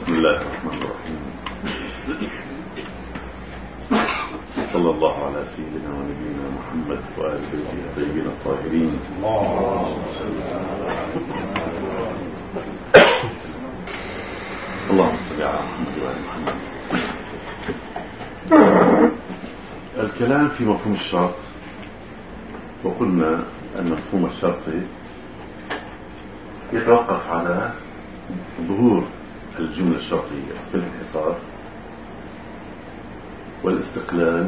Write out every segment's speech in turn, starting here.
بسم الله الرحمن الرحيم. صلى الله على سيدنا ونبينا محمد وآل بيته الطيبين الطاهرين. اللهم صل على محمد وآل محمد. الكلام في مفهوم الشرط، وقلنا أن مفهوم الشرطي يتوقف على ظهور الجملة الشرطية في الانحصار والاستقلال،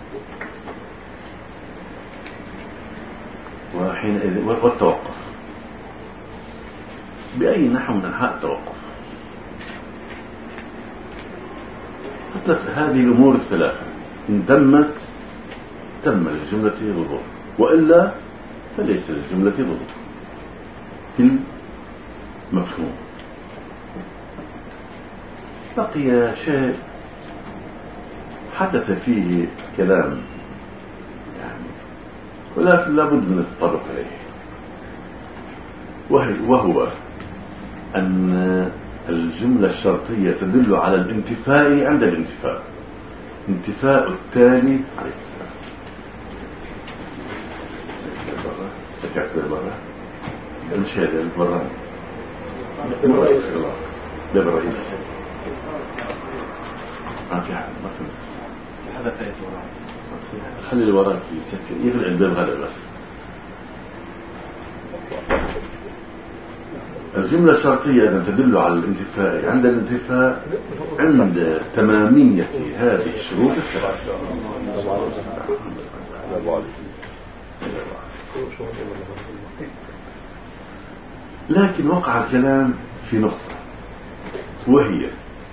وحينئذ والتوقف بأي نحو من أنحاء التوقف. هذه الأمور الثلاثة إن تمت تم للجملة ظهور، وإلا فليس للجملة ظهور في المفهوم. بقي شيء حدث فيه كلام يعني، ولكن لا بد من التطرق إليه، وهو أن الجملة الشرطية تدل على الانتفاء عند الانتفاء، انتفاء التالي عليه السلام. سكت بالبرة مش هذا البرة باب الرئيس ما في حد، ما فهمت هذا فايت وراء. خلي اللي وراك يسكر يغلق الباب غدا بس. الجملة الشرطية أن تدل على الانتفاء عند الانتفاء عند تمامية هذه الشروط الثلاثة. لكن وقع الكلام في نقطة، وهي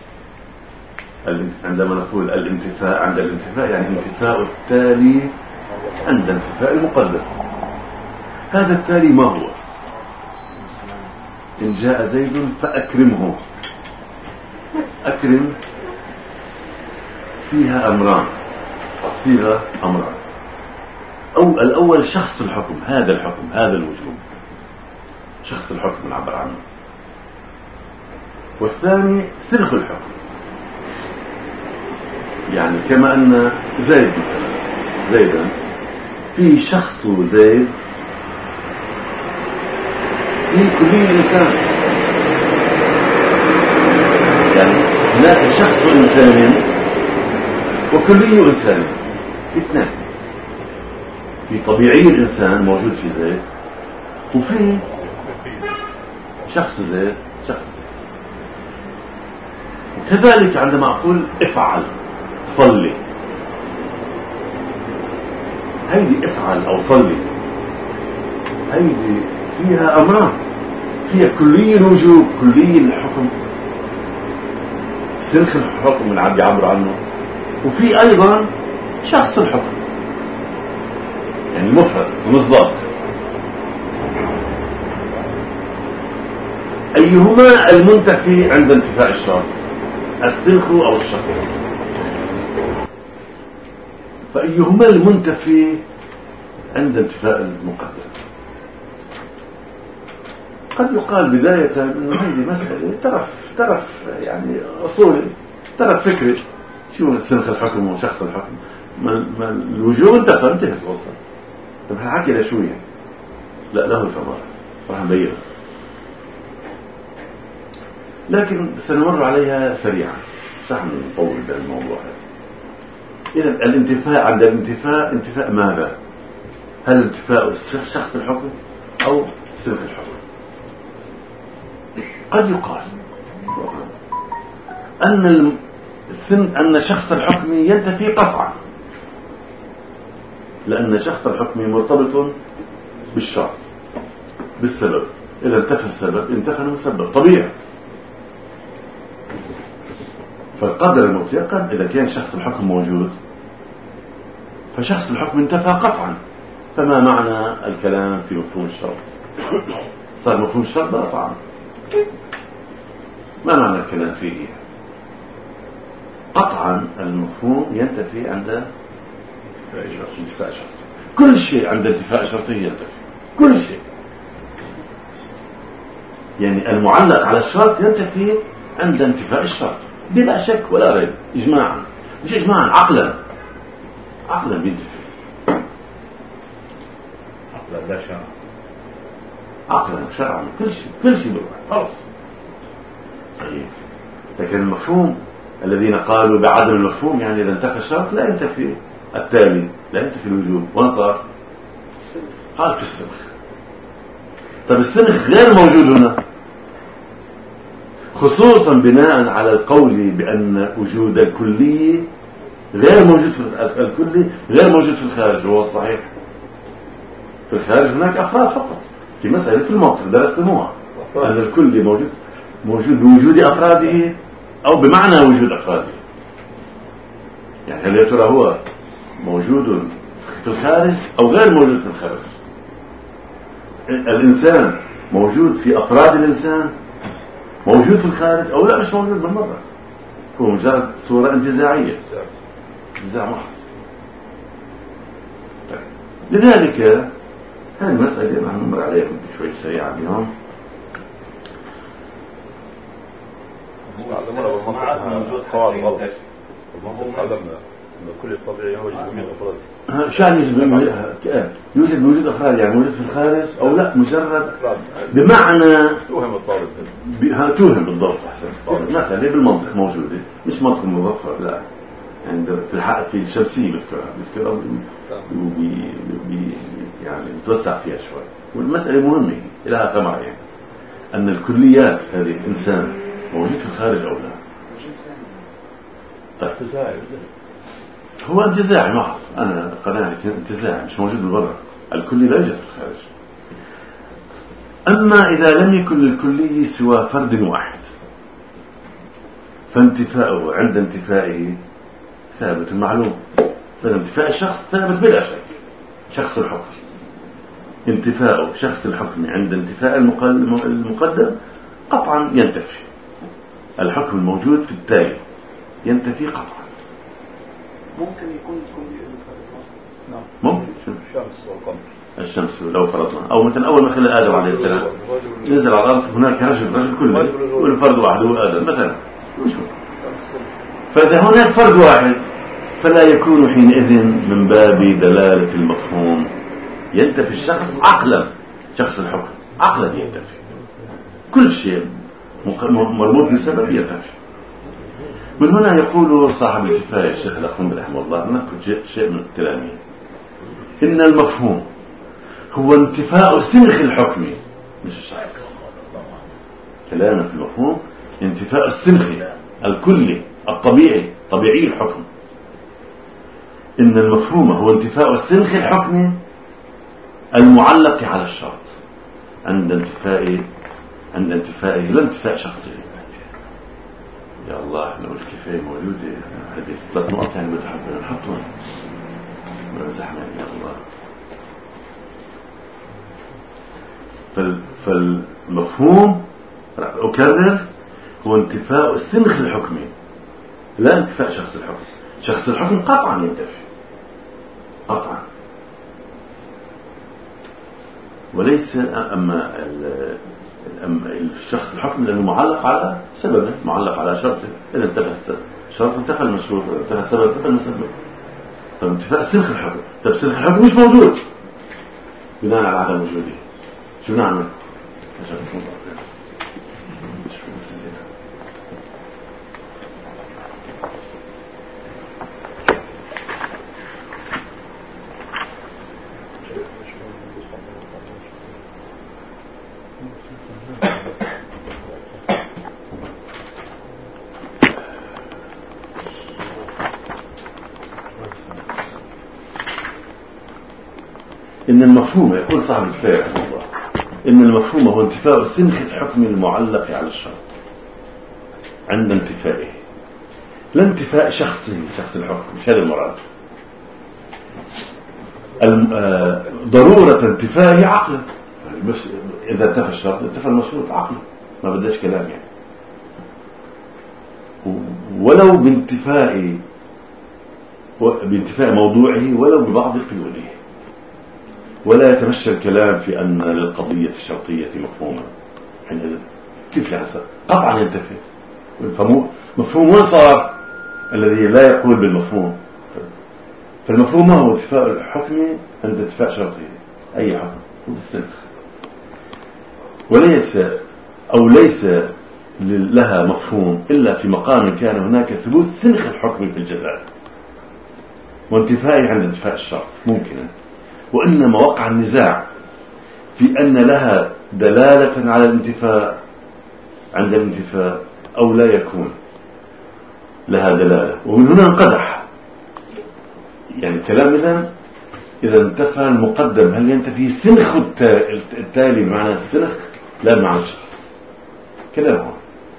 عندما نقول الانتفاء عند الانتفاء يعني انتفاء التالي عند انتفاء المقدم. هذا التالي ما هو؟ إن جاء زيد فأكرمه. أكرم فيها أمران، الصيغة أمران. أو الأول شخص الحكم، هذا الحكم، هذا الوجوب، شخص الحكم نعبر عنه. والثاني سلخ الحكم، يعني كما أن زيد مثلا زيدا في شخص زيد في كلية الإنسان، يعني هناك شخص إنساني وكلية إنساني، اثنين. في طبيعي الإنسان موجود في زيد، وفي شخص زيد شخص زيد. وكذلك عندما أقول افعل صلي، هيدي افعل أو صلي هيدي فيها أمران، فيها كلية الوجوب، كلية الحكم، سلخ الحكم من عم يعبر عنه، وفي أيضا شخص الحكم يعني مفرد ومصداق. أيهما المنتفي عند انتفاء الشرط، السلخ أو الشخص؟ فأيهما المنتفي عند انتفاء المقدم؟ قد يقال بداية أن هذه مسألة ترف يعني أصولي، ترف فكري. شو سلخ الحكم وشخص الحكم؟ ما الوجوب انتهت القصة. طب هحكي له شوية، لا له ثمرة راح نبينها، لكن سنمر عليها سريعا، مش راح نطول بالموضوع هذا. إذا الانتفاء عند الانتفاء انتفاء ماذا؟ هل انتفاء شخص الحكم أو سلخ الحكم؟ قد يقال أن شخص الحكم ينتفي قطعا، لأن شخص الحكم مرتبط بالشرط بالسبب، إذا انتفى السبب انتفى المسبب طبيعي. فالقدر المطلقا إذا كان شخص الحكم موجود فشخص الحكم انتفى قطعا. فما معنى الكلام في مفهوم الشرط؟ صار مفهوم الشرط بقى طعم. ما معنى الكلام فيه؟ قطعا المفهوم ينتفي عند انتفاء شرط. كل شيء عند انتفاء شرطه ينتفي، كل شيء. يعني المعلق على الشرط ينتفي عند انتفاء الشرط بلا شك ولا ريب، إجماعا، مش إجماعا، عقلا بينتفي، عقلا لا شرعا، عقلا شرعا، كل شيء بروح خلاص. طيب لكن المفهوم الذين قالوا بعدم المفهوم يعني إذا انتفى الشرط لا ينتفي التالي، لا ينتفي الوجوب، وين صار؟ قال في السنخ. طب السنخ غير موجود هنا، خصوصا بناء على القول بأن وجود الكلي غير موجود في الكلي غير موجود في الخارج. هو الصحيح في الخارج هناك أفراد فقط، في مسألة المنطق درستموها أن الكلي موجود بوجود أفراده أو بمعنى وجود أفراده. يعني هل يا ترى هو موجود في الخارج أو غير موجود في الخارج؟ الإنسان موجود في أفراد الإنسان، موجود في الخارج أو لا مش موجود بالمرة، هو مجرد صورة انتزاعية، انتزاع محض. طيب. لذلك هذه المسألة نحن نمر عليكم شوي سريعا اليوم. وجود قواعد غلط. المنطق علمنا أن كل طبيعي يوجد من أفراد. شان يوجد وجود أفراد، يعني موجود في الخارج أو لا مجرد بمعنى توهم الطالب، توهم بالضبط. أحسن مسألة بالمنطق موجودة، مش منطق مظفر، لا يعني في الشمسية بذكرها يعني بتوسع فيها شوي، والمسألة مهمة لها ثمرة، يعني أن الكليات هذه الإنسان موجود في الخارج أو لا. طيب هو انتزاعي محض، أنا قناعتي انتزاعي مش موجود بالبر، الكلي لا يوجد في الخارج. أما إذا لم يكن للكلي سوى فرد واحد فانتفاؤه عند انتفائه ثابت معلوم. فانتفاء الشخص ثابت بلا شك، شخص الحكم انتفاؤه شخص الحكم عند انتفاء المقدم قطعا ينتفي. الحكم الموجود في التالي ينتفي قطعا. ممكن يكون ممكن الشمس والقمر، الشمس لو فرضنا، أو مثلا أول ما خلق آدم عليه السلام نزل على الأرض هناك رجل كله والفرد واحد هو آدم مثلا. فإذا هناك فرد واحد فلا يكون حينئذ من باب دلالة المفهوم ينتفي الشخص عقلا، شخص الحكم عقلا ينتفي، كل شيء مربوط بسبب ينتفي. من هنا يقول صاحب الكفاية الشيخ الأخوان رحمه الله، نذكر شيء من التلاميذ، إن المفهوم هو انتفاء سنخ الحكم مش الشخص. كلامنا في المفهوم انتفاء السنخ الكلي الطبيعي، طبيعي الحكم. إن المفهوم هو انتفاء السنخ الحكم المعلق على الشرط عند انتفائه لا انتفاء شخصي. يا الله احنا الكفاية موجودة، هذه 3 نقط يعني بتحبنا نحطهم زحمة يا الله. فالمفهوم أكرر هو انتفاء السنخ الحكمي لا انتفاء شخص الحكم. شخص الحكم قطعا ينتفي قطعا، وليس أما الشخص الحكم لأنه معلق على سببه، معلق على شرطه. إذا انتفى الشرط انتفى المشروط، انتفى السبب انتفى المسبب. طب انتفاء سنخ الحكم، طب سنخ الحكم مش موجود بناء على عدم وجوده، شو نعمل؟ إن المفهوم، يقول صاحب الكفاية رحمه الله، إن المفهوم هو انتفاء السنخ الحكم المعلق على الشرط عند انتفائه، لا انتفاء شخصي، شخص الحكم، مش هذا المراد. ضرورة انتفائه عقلا، بس إذا انتفى الشرط انتفى المشروط عقلا، ما بداش كلام يعني. ولو بانتفاء موضوعه ولو ببعض قيوده، ولا يتمشى الكلام في أن للقضية الشرطية مفهوما. كيف يحصل؟ قطعا ينتفي. مفهوم وين صار الذي لا يقول بالمفهوم. فالمفهوم هو اتفاق الحكم عند اتفاق شرطه، أي حكم هو بالسنخ، ليس لها مفهوم إلا في مقام كان هناك ثبوت سنخ الحكم في الجزاء وانتفائه عند اتفاق الشرط ممكنا. وإنما وقع النزاع في أن لها دلالة على الانتفاء عند الانتفاء أو لا يكون لها دلالة، ومن هنا انقدح. يعني الكلام إذا انتفى المقدم هل ينتفي سنخ التالي بمعنى السنخ لا بمعنى الشخص؟ كلامه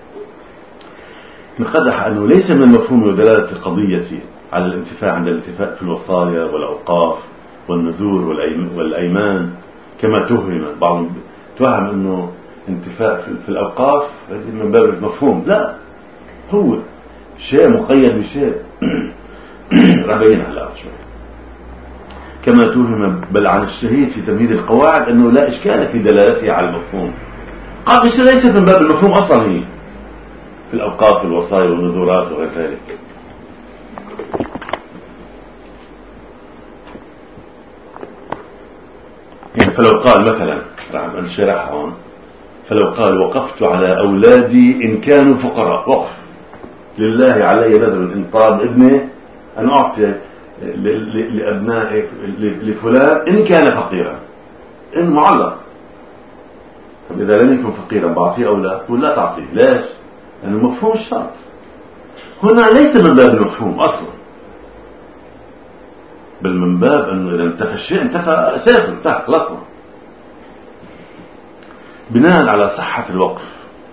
انقدح أنه ليس من مفهوم ودلالة القضية على الانتفاء عند الانتفاء في الوصايا والأوقاف والنذور والأيمان كما توهم بعض، توهم أنه انتفاء في الأوقاف من باب المفهوم. لا، هو شيء مقيد بشيء ربينا هلا شوي. كما توهم بل عن الشهيد في تمهيد القواعد أنه لا إشكال في دلالته على المفهوم. قال الشيء ليست من باب المفهوم أصلا، هي في الأوقاف والوصايا والنذورات وغير ذلك. يعني فلو قال مثلا رح نشرح هون، فلو قال وقفت على أولادي إن كانوا فقراء، وقف لله علي نذر إن طاب ابني أن أعطي لأبنائي لفلان إن كان فقيرا، إن معلق. طب إذا لم يكن فقيرا بعطيه أو لا؟ قل لا تعطيه. ليش؟ لأنه مفهوم الشرط هنا ليس من باب المفهوم أصلا، بل من باب أنه إذا انتفى الشيء انتفى أساسه، انتهى خلاص. بناء على صحة الوقف.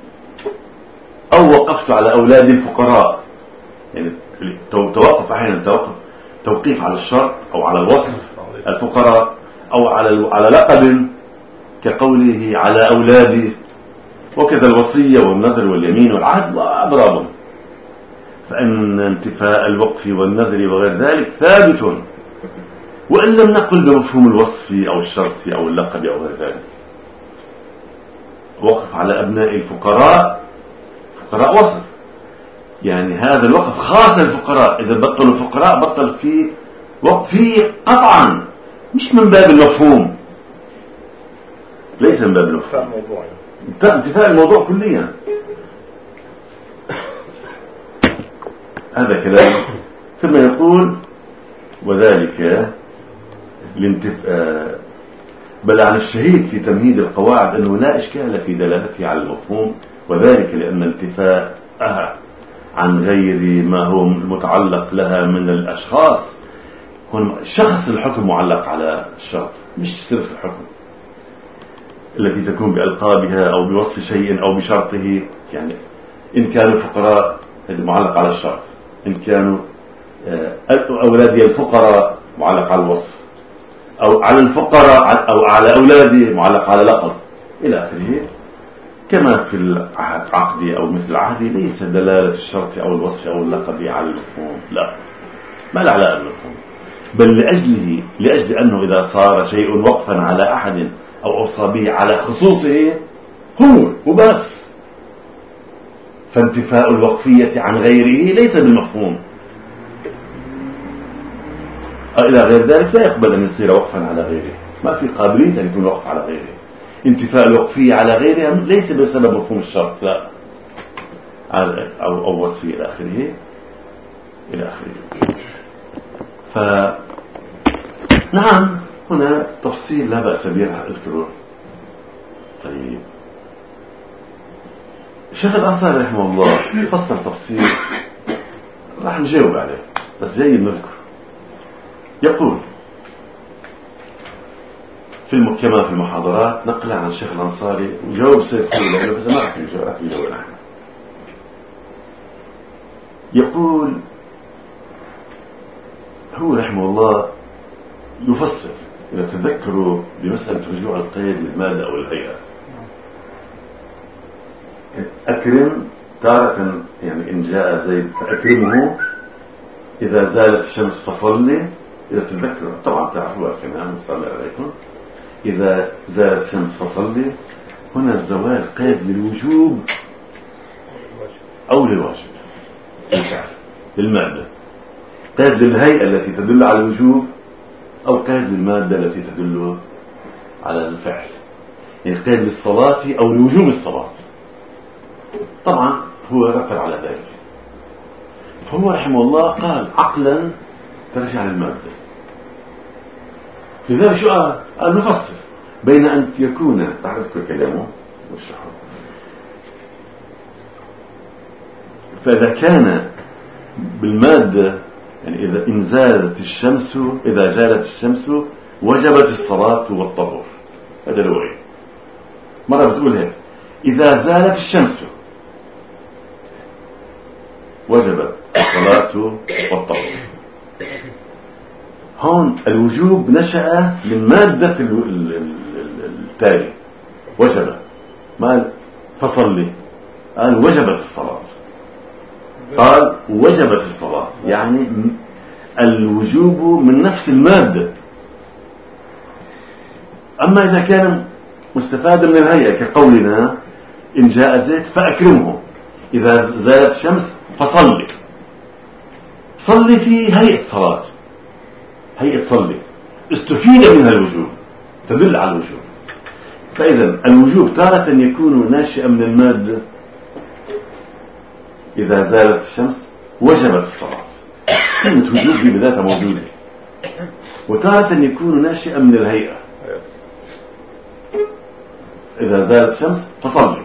أو وقفت على أولاد الفقراء، يعني توقف أحيانا توقيف على الشرط أو على الوصف الفقراء، أو على لقب كقوله على أولادي، وكذا الوصية والنذر واليمين والعهد وأضرابهم. فإن انتفاء الوقف والنذر وغير ذلك ثابت، وإن لم نقل بمفهوم الوصف أو الشرط أو اللقب أو غير ذلك. وقف على أبناء الفقراء، فقراء وصف، يعني هذا الوقف خاص للفقراء. إذا بطلوا الفقراء بطل فيه وقف فيه قطعا، مش من باب المفهوم، ليس من باب المفهوم، انتفاء الموضوع كليا. هذا كلام. ثم يقول وذلك بل عن الشهيد في تمهيد القواعد أنه لا إشكال في دلالته على المفهوم، وذلك لأن انتفاءها عن غير ما هو متعلق لها من الأشخاص، شخص الحكم معلق على الشرط مش صرف الحكم التي تكون بألقابها أو بوصف شيء أو بشرطه. يعني إن كانوا فقراء هذا معلق على الشرط، إن كانوا أولادي الفقراء معلق على الوصف، أو على الفقراء أو على أولادي معلق على لقب إلى آخره. كما في العهد عقدي أو مثل عهدي ليس دلالة الشرط أو الوصف أو اللقب على المفهوم، لا، ما له علاقة بالمفهوم، بل لأجل أنه إذا صار شيء وقفا على أحد أو أوصى به على خصوصه هو وبس، فانتفاء الوقفية عن غيره ليس بالمفهوم. إلى غير ذلك لا يقبل أن يصير وقفا على غيره، ما في قابلية أن يكون وقف على غيره. انتفاء الوقفية على غيرها ليس بسبب مفهوم الشرط، لا، أو وصفه إلى آخره إلى آخره. نعم هنا تفصيل لا بأس به اذكره. طيب الشيخ الأنصاري رحمه الله فصل تفصيل راح نجاوب عليه، بس جيد نذكر. يقول كما في المحاضرات نقل عن الشيخ الأنصاري وجاوب سيد قوله، بس ما راح نجاوب نحن. يقول هو رحمه الله يفصل، إذا تذكروا بمسألة رجوع القيد للمادة أو الهيئة، أكرم تارة، يعني إن جاء زيد فأكرمه، إذا زالت الشمس فصلي، إذا تذكروا طبعا تعرفوا كمان صلى عليكم، إذا زالت الشمس فصلي. هنا الزوال قيد للوجوب أو للواجب للفعل للمادة، قيد للهيئة التي تدل على الوجوب أو قيد للمادة التي تدل على الفعل، يعني قيد للصلاة أو لوجوب الصلاة. طبعا هو رتب على ذلك، فهو رحمه الله قال عقلا ترجع للمادة. لذلك شو قال نفصل بين أن يكون تعرفك كلامه وشرحه. فإذا كان بالمادة يعني إذا زالت الشمس وجبت الصلاة والطهور، هذا الوعي. مرة بتقول هيك إذا زالت الشمس وجبت الصلاة والطهور. هون الوجوب نشأ من مادة التالي وجب، ما فصل قال وجبت الصلاة، قال وجبت الصلاة، يعني الوجوب من نفس المادة. أما إذا كان مستفاد من الهيئة كقولنا إن جاء زيت فأكرمه، إذا زالت الشمس صلي في هيئة صلاة، هيئة صلي استفيد منها الوجوب، تدل على الوجوب. فإذا الوجوب تارة يكون ناشئا من المادة إذا زالت الشمس وجبت الصلاة، كلمة وجوب في بذاتها موجودة، وتارة يكون ناشئا من الهيئة إذا زالت الشمس فصلي.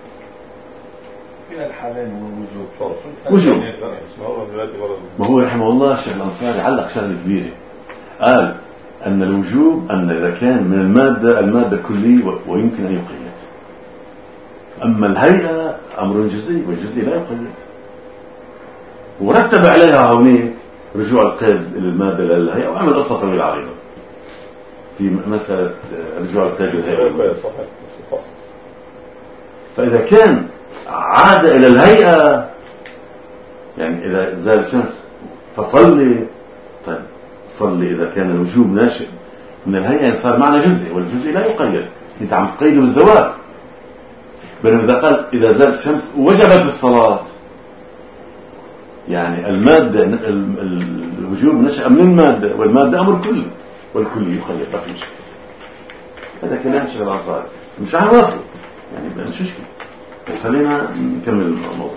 إلى الحالين وجوب. ما هو رحمه الله الشيخ الأنصاري علق شغلة كبيرة، قال أن الوجوب أن إذا كان من المادة كلي ويمكن أن يقيد، أما الهيئة أمر جزئي والجزئي لا يقيد، ورتب عليها هونيك رجوع القيد للمادة للهيئة، وعمل قصة طويلة عريضة في مسألة رجوع القيد للهيئة. فإذا كان عاد إلى الهيئة يعني إذا زال الشمس فصلي، طيب صلي إذا كان الوجوب ناشئ من الهيئة صار معنى جزئي، والجزئي لا يقيد، أنت عم تقيده بالزواج. بينما إذا قال إذا زالت الشمس وجبت الصلاة، يعني المادة الوجوب نشأ من المادة، والمادة أمر كلي والكلي يقيد، ما في مشكلة. هذا كلام شيخ الأنصاري مش عارفه يعني مش مشكلة، بس خلينا نكمل الموضوع.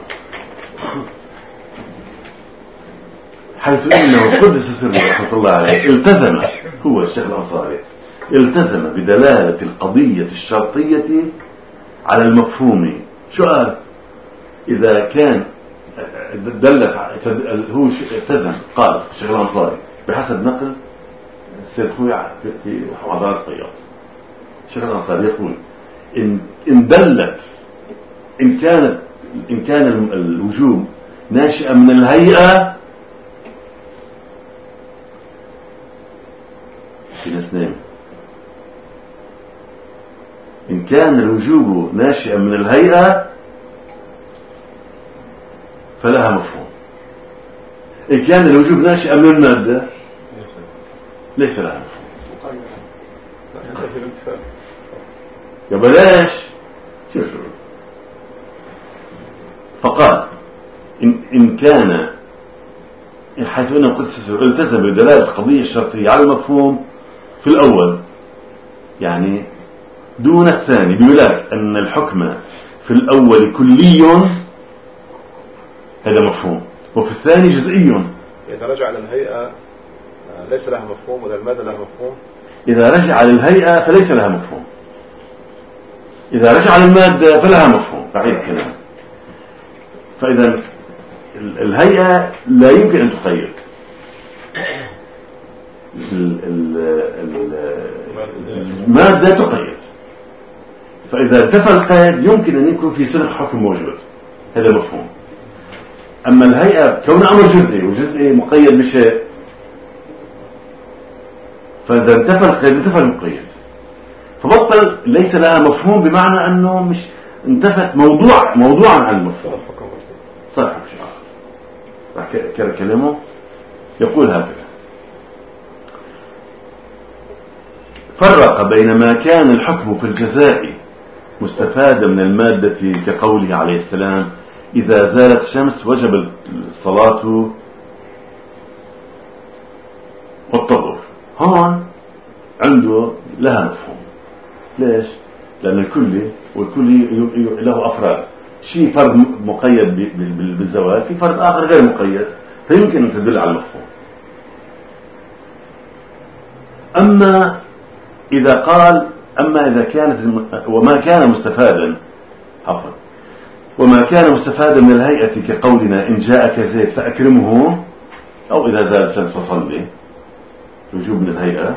حيث إنه قدس سره رحمة الله عليه التزم هو الشيخ الأنصاري التزم بدلالة القضية الشرطية على المفهوم. شو قال؟ إذا كان دلت هو التزم، قال الشيخ الأنصاري بحسب نقل السيد خوي في محاضرات قياض، الشيخ الأنصاري يقول إن دلت إن كان الوجوب ناشئا من الهيئة، في ناس نايم، إن كان الوجوب ناشئا من الهيئة فلها مفهوم. إن كان الوجوب ناشئا من المادة ليس لها مفهوم. يا بلاش شوف. فقال إن كان حيث أنه قد التزم بدلالة القضية الشرطية على المفهوم في الأول يعني دون الثاني، بولاية أن الحكم في الأول كلي، هذا مفهوم، وفي الثاني جزئي. إذا رجع للهيئة ليس لها مفهوم، ولا المادة لها مفهوم. إذا رجع للهيئة فليس لها مفهوم، إذا رجع للمادة فلها مفهوم. بعيد كلام. فإذا الهيئة لا يمكن أن تقيد، المادة تقيد. فإذا انتفى القيد يمكن أن يكون في سلخ حكم موجود، هذا مفهوم. أما الهيئة كون أمر جزئي وجزئي مقيد بشيء، فإذا انتفى القيد انتفى المقيد، فبطل ليس لها مفهوم، بمعنى أنه مش انتفت موضوعا عن المفهوم، صح شيء آخر. كلامه يقول هكذا: فرق بين ما كان الحكم في الجزاء مستفادا من المادة كقوله عليه السلام إذا زالت الشمس وجب الصلاة والطهور. هون عنده لها مفهوم. ليش؟ لأن الكلي والكلي له أفراد، شيء فرد مقيد بالزوال، في فرد آخر غير مقيد، فيمكن أن تدل على المفهوم. أما إذا قال أما إذا كانت وما كان مستفادا وما كان مستفادا من الهيئة كقولنا إن جاءك زيد فأكرمه، أو إذا زال الشمس فصلي، وجوب من الهيئة،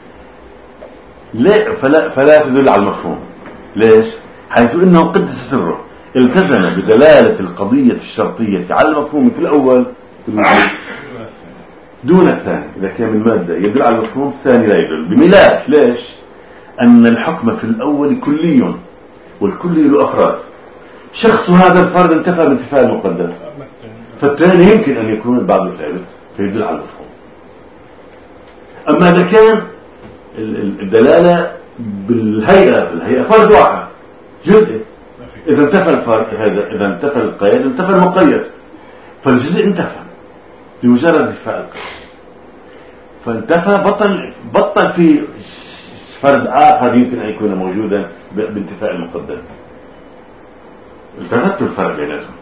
فلا تدل على المفهوم. ليش؟ حيث إنه قدس سره التزم بدلالة القضية الشرطية على المفهوم في الأول في الوجود دون الثاني. إذا كان من مادة يدل على المفهوم، الثاني لا يدل بملاك. ليش؟ أن الحكم في الأول كلي، والكلي له أفراد. شخص هذا الفرد انتفى بانتفاء المقدم، فالثاني يمكن أن يكون بعض ثابت فيدل على المفهوم. أما إذا كان الدلالة بالهيئة فرد واحد جزء، إذا انتفى الفرد هذا، إذا انتفى القيد انتفى المقيد، فالجزء انتفى بمجرد انتفاء القيد، فانتفى بطل في فرد آخر يمكن أن يكون موجودا بانتفاء المقدم. التفتوا الفرق بيناتهم،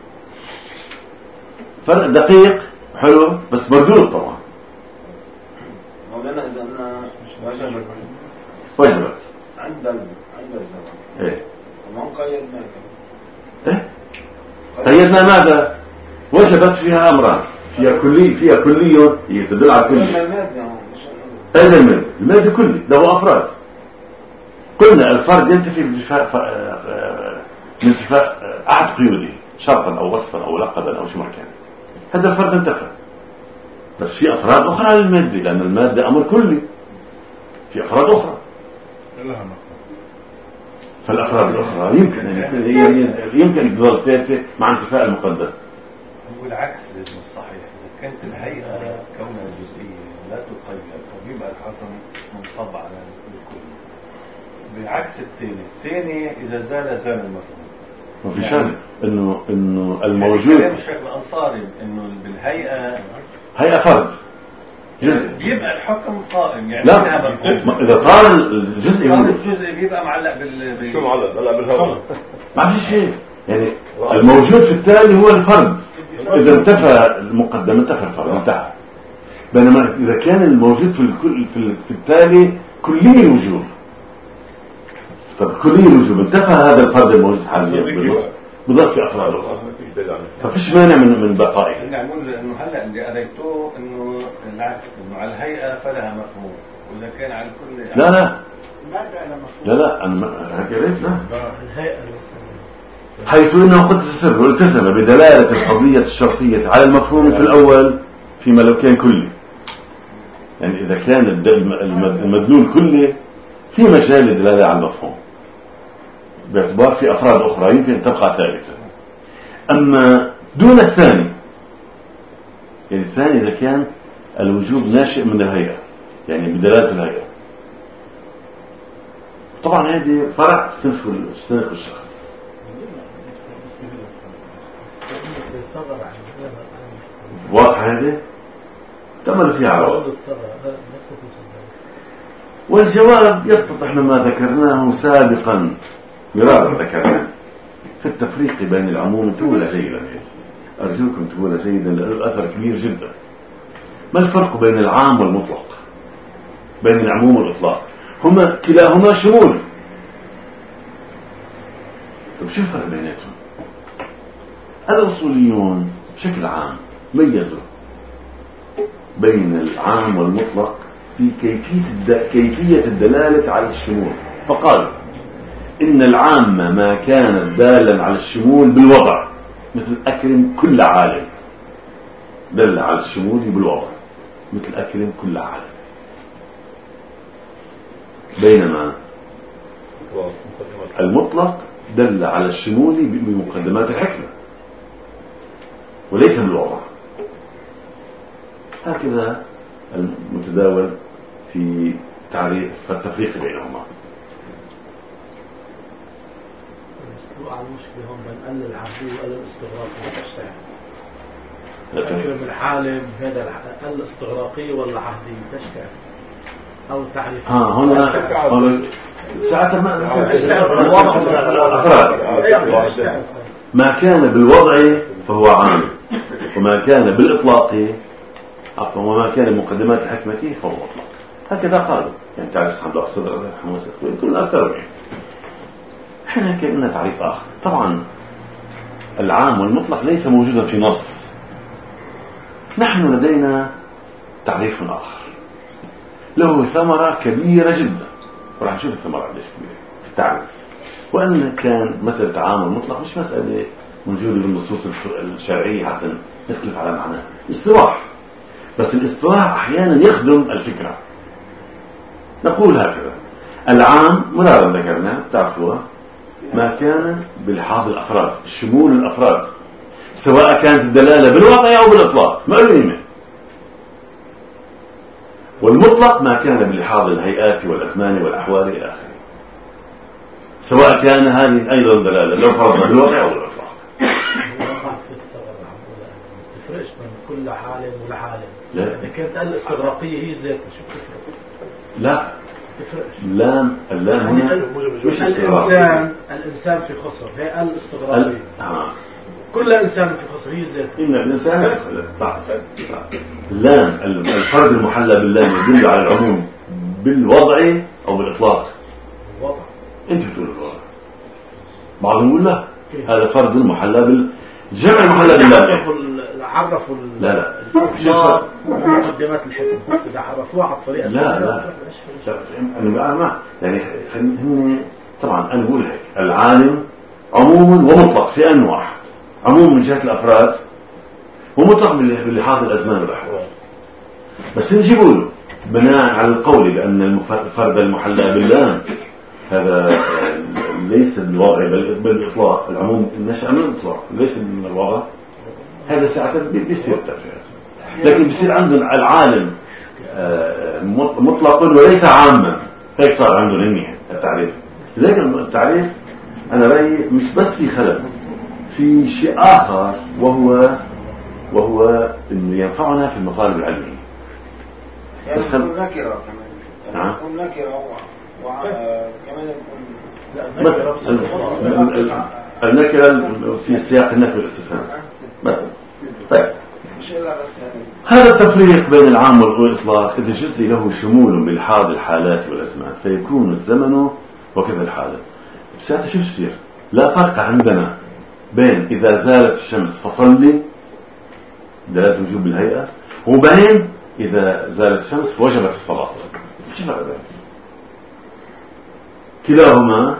فرق دقيق حلو بس مردود طبعا. مولانا إذا أننا وجبت عند الزمان إيه وما قيدنا إيه قيدنا ماذا؟ وجبت فيها أمران، فيها كلي هي تدل على كلي. هذا المادة كلي له أفراد. قلنا الفرد ينتفي بانتفاء أحد قيوده، شرطا أو وصفا أو لقبا أو شو ما كان، هذا الفرد انتفى. بس في أفراد أخرى للمادة، لأن المادة أمر كلي، في أفراد أخرى. فالأفراد الأخرى يمكن أن تظل ثابتة مع انتفاء المقدم. والعكس لازم الصحيح، إذا كانت الهيئة كونها جزئية لا تقيد فبيبقى الحكم منصب على الكل. بالعكس الثاني إذا زال المفهوم. ما في شك إنه الموجود يعني بشكل أنصاري إنه بالهيئة هيئة فرد جزء بيبقى الحكم قائم، يعني لا إذا طال الجزء بيبقى معلق شو معلق بالهواء، ما في شيء. يعني الموجود في التالي هو الفرد، إذا انتفى المقدم انتفى الفرد انتهى. بينما إذا كان الموجود في التالي كلي الوجوب، طب كلي الوجوب انتفى هذا الفرد الموجود حاليا بضاف في أفراد أخرى، ففيش مانع من بقائه. نقول إنه هلا اللي قريته إنه العكس، إنه على الهيئة فلها مفهوم، وإذا كان على الكل لا أنا قريت لا حيث إنه قد سر والتزم بدلالة القضية الشرطية على المفهوم في الأول فيما لو كان كلي. يعني إذا كان المدلول كلي في مجال الدلالة على المفهوم باعتبار في أفراد أخرى يمكن تبقى ثابتة. أما دون الثاني، يعني الثاني إذا كان الوجوب ناشئ من الهيئة، يعني بدلالة الهيئة، طبعا هذه فرع صنف الشخص. واضح هذه تأمل فيها عرض. والجواب يتضح مما ذكرناه سابقا مرارا ذكرناه في التفريق بين العموم. انتبهوا جيدا، أرجوكم انتبهوا جيدا لأنه الأثر كبير جدا. ما الفرق بين العام والمطلق، بين العموم والإطلاق؟ كلاهما شمول. طيب شو الفرق بيناتهم؟ الأصوليون بشكل عام ميزوا بين العام والمطلق في كيفية الدلالة على الشمول، فقالوا إن العام ما كان دالا على الشمول بالوضع، مثل أكرم كل عالم، دل على الشمول بالوضع مثل أكرم كل عالم. بينما المطلق دل على الشمول بمقدمات الحكمة وليس بالوضع. هكذا المتداول في تعريف التفريق بينهما. تقع المشكلة هون بين العهدي والاستغراقي تشتغل. أكرم الحالم هذا الاستغراقي ولا عهدي تشتغل أو التعريف. هنا ساعتها ما كان بالوضع فهو عام، وما كان بالإطلاق عفوا وما كان مقدمات الحكمة فهو مطلق. هكذا قالوا. يعني تعرف صحاب الله صدر حماسة كل أكثر. احنا كأننا تعريف آخر. طبعا العام والمطلق ليس موجودا في نص. نحن لدينا تعريف آخر له ثمرة كبيرة جدا، وراح نشوف الثمرة قديش كبيرة في التعريف. وأن كان مسألة عام والمطلق مش مسألة موجودة بالنصوص الشرعية حتى نختلف على معناها. اصطلاح، بس الاصطلاح أحيانا يخدم الفكرة. نقول هكذا: العام مرارا ذكرنا تعرفوها ما كان بلحاظ الأفراد، شمول الأفراد، سواء كانت الدلالة بالوضع أو بالإطلاق مألومة. والمطلق ما كان بلحاظ الهيئات والأزمان والأحوال إلى آخره، سواء كان هذه أيضا دلالة لو فرضنا بالوضع أو بالإطلاق. تفرقش بين كل عالم والعالم. لا. إذا كانت الاستغراقية هي ذاتها شو بتفرق؟ لا. تفرقش. اللام هنا مش الإنسان في خسر، هي الاستغراقية. كل إنسان في خسر هي ذاتها. إن الإنسان اللام الفرد المحلى باللام يدل على العموم بالوضع أو بالإطلاق. الوضع. أنت بتقول الوضع. بعضهم يقول لا، هذا فرد المحلى بالجمع المحلى باللام. عرفوا لا مقدمات الحكم، بس إذا عرفوها على الطريقة لا أنا ما يعني هم طبعا أنا بقول هيك: العالم عموم ومطلق في أن واحد، عموم من جهة الأفراد ومطلق بلحاظ الأزمان والأحوال. بس نجيبوا له بناء على القول بأن الفرد المحلى باللام هذا ليس بالوضع بل بالإطلاق. العموم نشأ من الإطلاق ليس من الوضع. هذا ساعة بيصير التفريق، لكن بيصير عندنا العالم مطلق وليس عاما. هيك صار عندنا هني التعريف. لكن التعريف أنا رأيي مش بس في خلل، في شيء آخر وهو إنه ينفعنا في المطالب العلمية. يعني يكون نكرة كمان. يكون نكرة وكمان يكون النكرة في سياق النفي والاستفهام مثلا. طيب، هذا التفريق بين العام والإطلاق إذا الجزء له شمول بلحاظ الحالات والأزمان فيكون الزمن وكذا الحالة. ساعتها شو يصير؟ لا فرق عندنا بين إذا زالت الشمس فصلي دلالة وجوب الهيئة، وبين إذا زالت الشمس وجبت الصلاة. شو فرق ذلك؟ كلاهما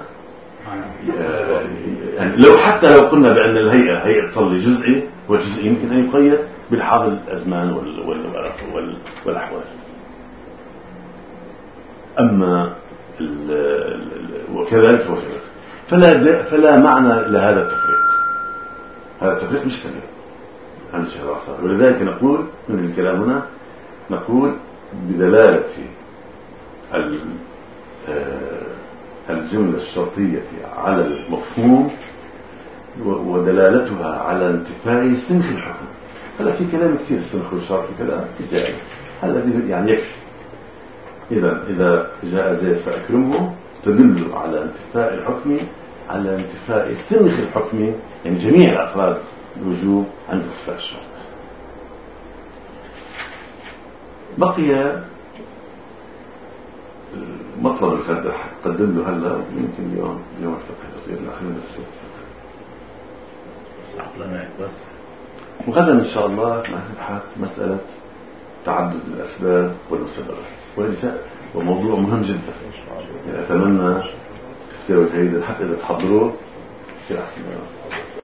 يعني لو قلنا بأن الهيئة هيئة تصلي جزئي، والجزئي يمكن أن يقيد بلحاظ الأزمان والأحوال. أما وكذلك وجبت فلا معنى لهذا التفريق. هذا التفريق مش سليم عند الشيخ العصار. ولذلك نقول من الكلام هنا نقول بدلالة الجملة الشرطية على المفهوم ودلالتها على انتفاء سنخ الحكم. هلا في كلام كثير السنخ والشرط في كلام كثير، هذا يعني يكفي. إذا جاء زيد فأكرمه تدل على انتفاء الحكم، على انتفاء سنخ الحكم، يعني جميع الأفراد الوجوب عند انتفاء الشرط. بقي مطلب الفقه قدم له هلا يمكن اليوم الفقه يصير الأخير بس بس. وغدا إن شاء الله نبحث مسألة تعدد الأسباب والمسببات، وموضوع مهم جدا. يعني أتمنى تفتروا جيدا حتى إذا تحضروه يصير أحسن.